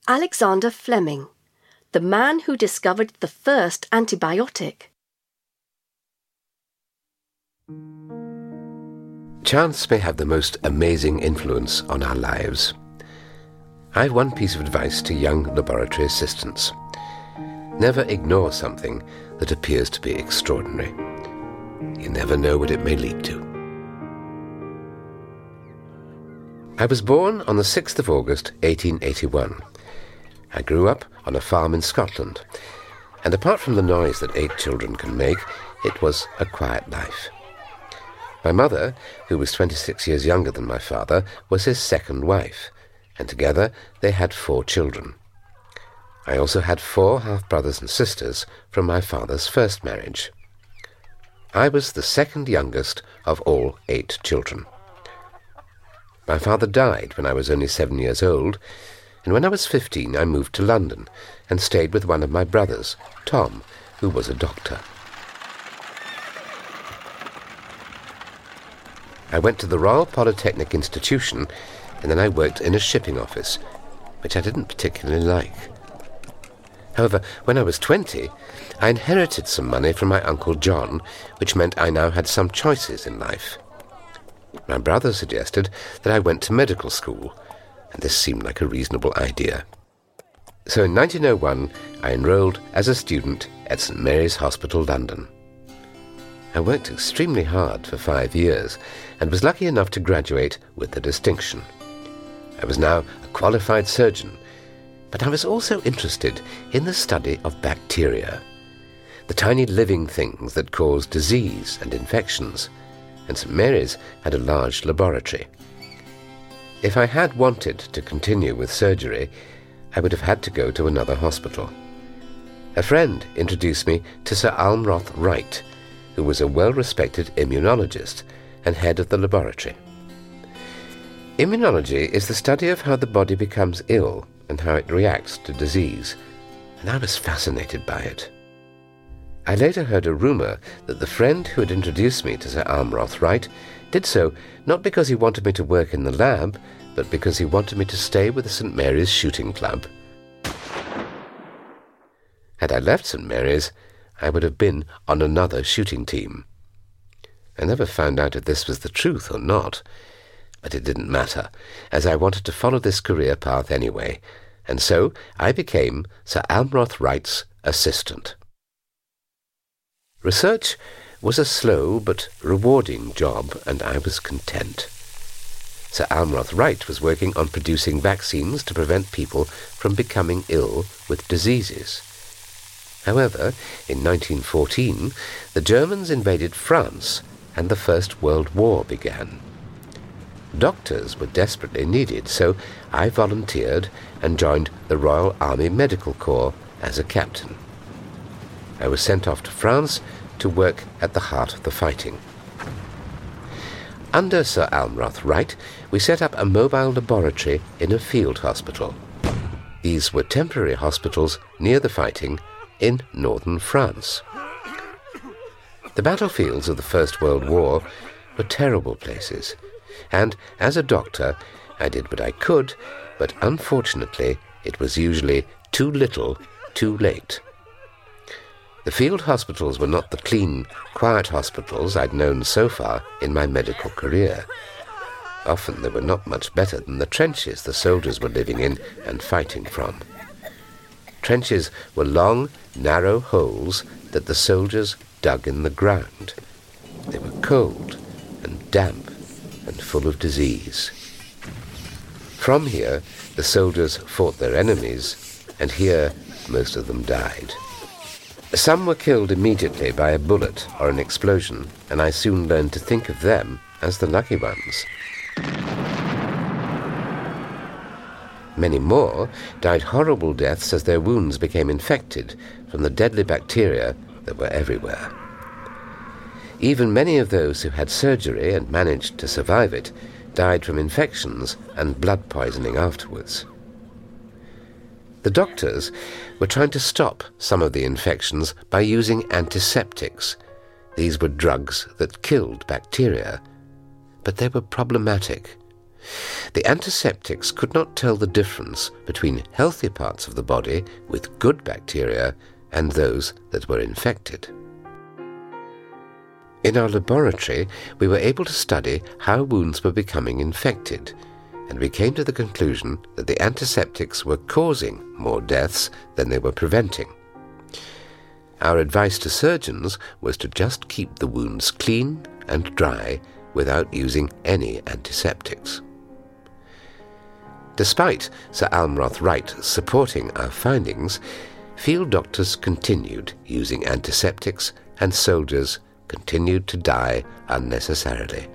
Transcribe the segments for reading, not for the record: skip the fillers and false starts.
Alexander Fleming, the man who discovered the first antibiotic. Chance may have the most amazing influence on our lives. I have one piece of advice to young laboratory assistants. Never ignore something that appears to be extraordinary. You never know what it may lead to. I was born on the 6th of August, 1881. I grew up on a farm in Scotland, and apart from the noise that 8 children can make, it was a quiet life. My mother, who was 26 years younger than my father, was his second wife, and together they had 4 children. I also had 4 half-brothers and sisters from my father's first marriage. I was the second youngest of all 8 children. My father died when I was only 7 years old, and when I was 15 I moved to London and stayed with one of my brothers, Tom, who was a doctor. I went to the Royal Polytechnic Institution, and then I worked in a shipping office, which I didn't particularly like. However, when I was 20, I inherited some money from my Uncle John, which meant I now had some choices in life. My brother suggested that I went to medical school, and this seemed like a reasonable idea. So in 1901, I enrolled as a student at St Mary's Hospital, London. I worked extremely hard for 5 years, and was lucky enough to graduate with a distinction. I was now a qualified surgeon, but I was also interested in the study of bacteria, the tiny living things that cause disease and infections, and St Mary's had a large laboratory. If I had wanted to continue with surgery, I would have had to go to another hospital. A friend introduced me to Sir Almroth Wright, who was a well-respected immunologist and head of the laboratory. Immunology is the study of how the body becomes ill and how it reacts to disease, and I was fascinated by it. I later heard a rumour that the friend who had introduced me to Sir Almroth Wright did so not because he wanted me to work in the lab, but because he wanted me to stay with the St Mary's Shooting Club. Had I left St Mary's, I would have been on another shooting team. I never found out if this was the truth or not, but it didn't matter, as I wanted to follow this career path anyway, and so I became Sir Almroth Wright's assistant. Research was a slow but rewarding job, and I was content. Sir Almroth Wright was working on producing vaccines to prevent people from becoming ill with diseases. However, in 1914, the Germans invaded France, and the First World War began. Doctors were desperately needed, so I volunteered and joined the Royal Army Medical Corps as a captain. I was sent off to France to work at the heart of the fighting. Under Sir Almroth Wright, we set up a mobile laboratory in a field hospital. These were temporary hospitals near the fighting in northern France. The battlefields of the First World War were terrible places, and as a doctor, I did what I could, but unfortunately, it was usually too little, too late. The field hospitals were not the clean, quiet hospitals I'd known so far in my medical career. Often they were not much better than the trenches the soldiers were living in and fighting from. Trenches were long, narrow holes that the soldiers dug in the ground. They were cold and damp and full of disease. From here, the soldiers fought their enemies, and here most of them died. Some were killed immediately by a bullet or an explosion, and I soon learned to think of them as the lucky ones. Many more died horrible deaths as their wounds became infected from the deadly bacteria that were everywhere. Even many of those who had surgery and managed to survive it died from infections and blood poisoning afterwards. The doctors were trying to stop some of the infections by using antiseptics. These were drugs that killed bacteria, but they were problematic. The antiseptics could not tell the difference between healthy parts of the body with good bacteria and those that were infected. In our laboratory, we were able to study how wounds were becoming infected, and we came to the conclusion that the antiseptics were causing more deaths than they were preventing. Our advice to surgeons was to just keep the wounds clean and dry without using any antiseptics. Despite Sir Almroth Wright supporting our findings, field doctors continued using antiseptics and soldiers continued to die unnecessarily.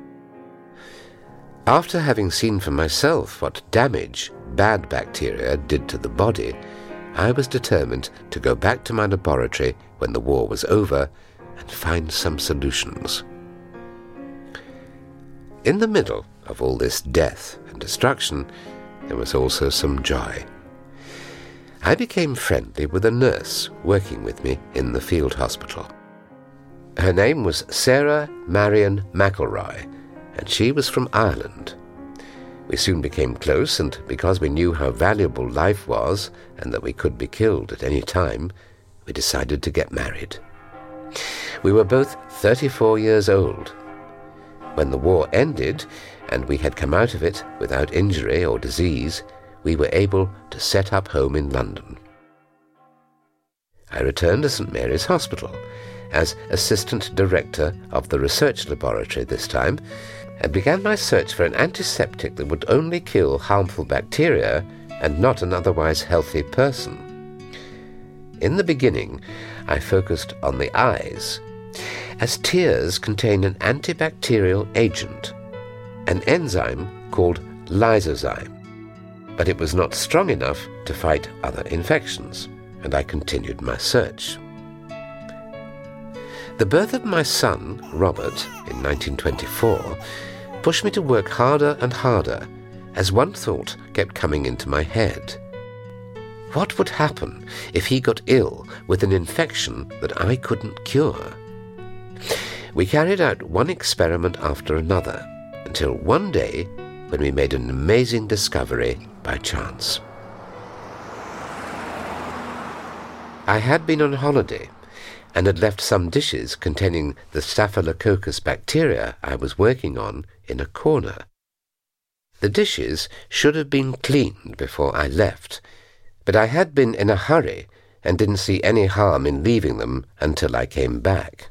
After having seen for myself what damage bad bacteria did to the body, I was determined to go back to my laboratory when the war was over and find some solutions. In the middle of all this death and destruction, there was also some joy. I became friendly with a nurse working with me in the field hospital. Her name was Sarah Marion McElroy, and she was from Ireland. We soon became close, and because we knew how valuable life was and that we could be killed at any time, we decided to get married. We were both 34 years old. When the war ended and we had come out of it without injury or disease, we were able to set up home in London. I returned to St. Mary's Hospital as Assistant Director of the Research Laboratory this time, and began my search for an antiseptic that would only kill harmful bacteria and not an otherwise healthy person. In the beginning, I focused on the eyes, as tears contain an antibacterial agent, an enzyme called lysozyme, but it was not strong enough to fight other infections, and I continued my search. The birth of my son, Robert, in 1924, pushed me to work harder and harder, as one thought kept coming into my head. What would happen if he got ill with an infection that I couldn't cure? We carried out one experiment after another, until one day when we made an amazing discovery by chance. I had been on holiday and had left some dishes containing the Staphylococcus bacteria I was working on in a corner. The dishes should have been cleaned before I left, but I had been in a hurry and didn't see any harm in leaving them until I came back.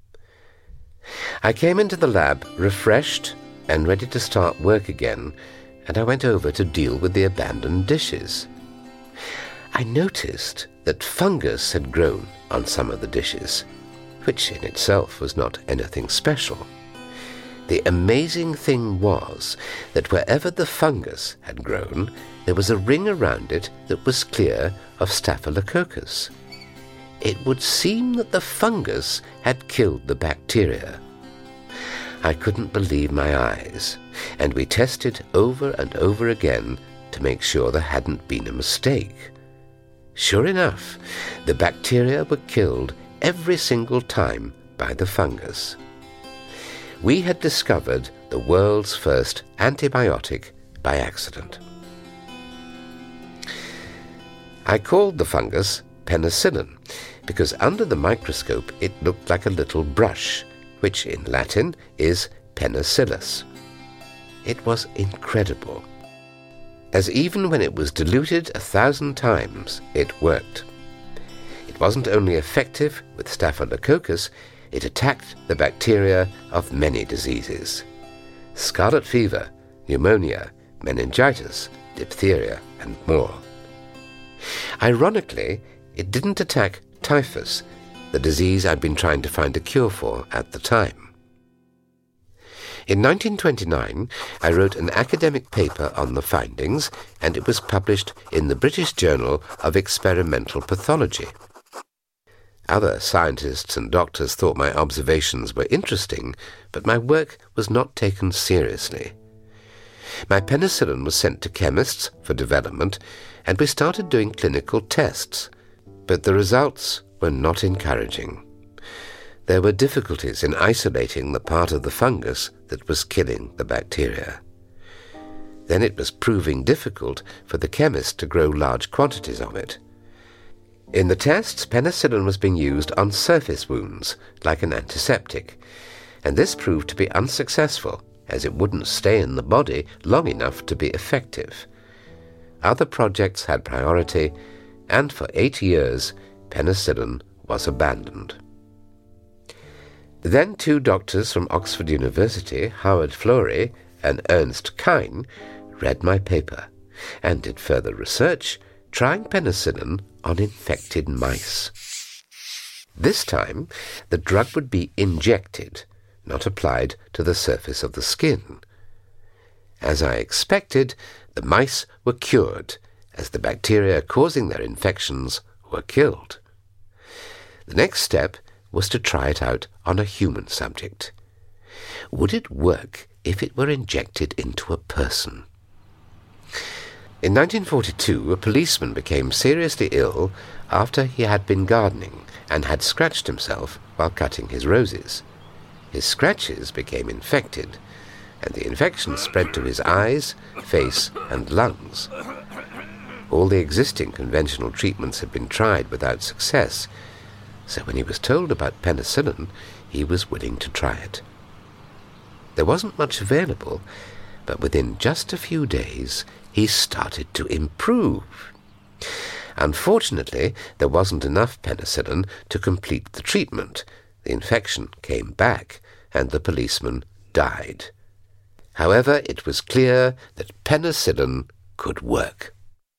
I came into the lab refreshed and ready to start work again, and I went over to deal with the abandoned dishes. I noticed that fungus had grown on some of the dishes, which in itself was not anything special. The amazing thing was that wherever the fungus had grown, there was a ring around it that was clear of Staphylococcus. It would seem that the fungus had killed the bacteria. I couldn't believe my eyes, and we tested over and over again to make sure there hadn't been a mistake. Sure enough, the bacteria were killed every single time by the fungus. We had discovered the world's first antibiotic by accident. I called the fungus penicillin because under the microscope it looked like a little brush, which in Latin is penicillus. It was incredible, as even when it was diluted 1,000 times, it worked. It wasn't only effective with Staphylococcus, it attacked the bacteria of many diseases: scarlet fever, pneumonia, meningitis, diphtheria, and more. Ironically, it didn't attack typhus, the disease I'd been trying to find a cure for at the time. In 1929, I wrote an academic paper on the findings, and it was published in the British Journal of Experimental Pathology. Other scientists and doctors thought my observations were interesting, but my work was not taken seriously. My penicillin was sent to chemists for development, and we started doing clinical tests, but the results were not encouraging. There were difficulties in isolating the part of the fungus that was killing the bacteria. Then it was proving difficult for the chemist to grow large quantities of it. In the tests, penicillin was being used on surface wounds, like an antiseptic, and this proved to be unsuccessful, as it wouldn't stay in the body long enough to be effective. Other projects had priority, and for 8 years, penicillin was abandoned. Then 2 doctors from Oxford University, Howard Florey and Ernst Kein, read my paper and did further research, trying penicillin on infected mice. This time, the drug would be injected, not applied to the surface of the skin. As I expected, the mice were cured, as the bacteria causing their infections were killed. The next step was to try it out on a human subject. Would it work if it were injected into a person? In 1942, a policeman became seriously ill after he had been gardening and had scratched himself while cutting his roses. His scratches became infected, and the infection spread to his eyes, face, and lungs. All the existing conventional treatments had been tried without success, so when he was told about penicillin, he was willing to try it. There wasn't much available, but within just a few days, he started to improve. Unfortunately, there wasn't enough penicillin to complete the treatment. The infection came back, and the policeman died. However, it was clear that penicillin could work.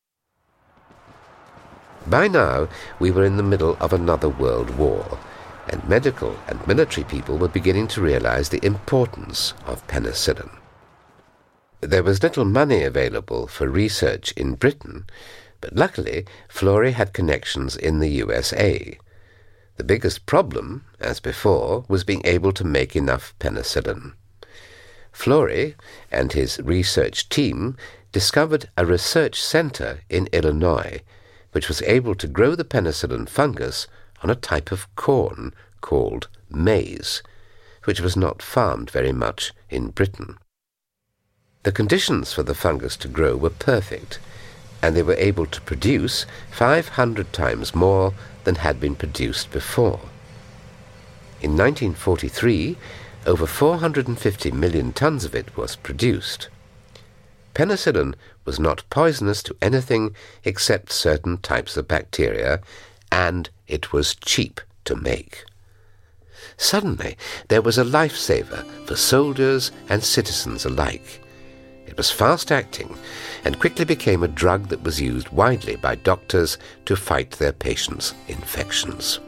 By now, we were in the middle of another world war, and medical and military people were beginning to realize the importance of penicillin. There was little money available for research in Britain, but luckily Florey had connections in the USA. The biggest problem, as before, was being able to make enough penicillin. Florey and his research team discovered a research center in Illinois, which was able to grow the penicillin fungus on a type of corn called maize, which was not farmed very much in Britain. The conditions for the fungus to grow were perfect, and they were able to produce 500 times more than had been produced before. In 1943, over 450 million tons of it was produced. Penicillin was not poisonous to anything except certain types of bacteria, and it was cheap to make. Suddenly, there was a lifesaver for soldiers and citizens alike. It was fast-acting and quickly became a drug that was used widely by doctors to fight their patients' infections.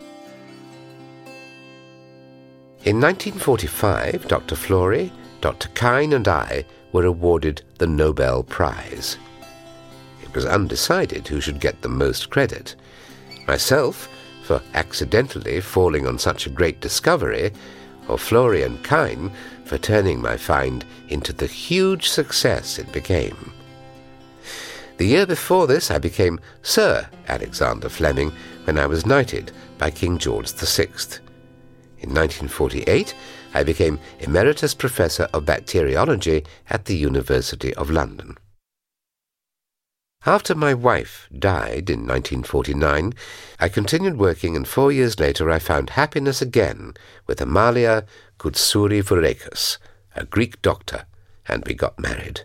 In 1945, Dr. Florey, Dr. Kein and I were awarded the Nobel Prize. It was undecided who should get the most credit. Myself, for accidentally falling on such a great discovery, or Florey and Kein for turning my find into the huge success it became. The year before this, I became Sir Alexander Fleming when I was knighted by King George VI. In 1948, I became Emeritus Professor of Bacteriology at the University of London. After my wife died in 1949, I continued working, and 4 years later I found happiness again with Amalia Koutsouri-Vourekas, a Greek doctor, and we got married.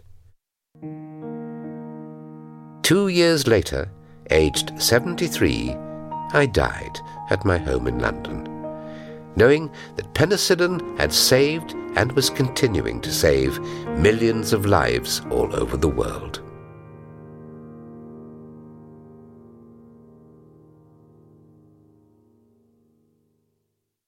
2 years later, aged 73, I died at my home in London, knowing that penicillin had saved and was continuing to save millions of lives all over the world.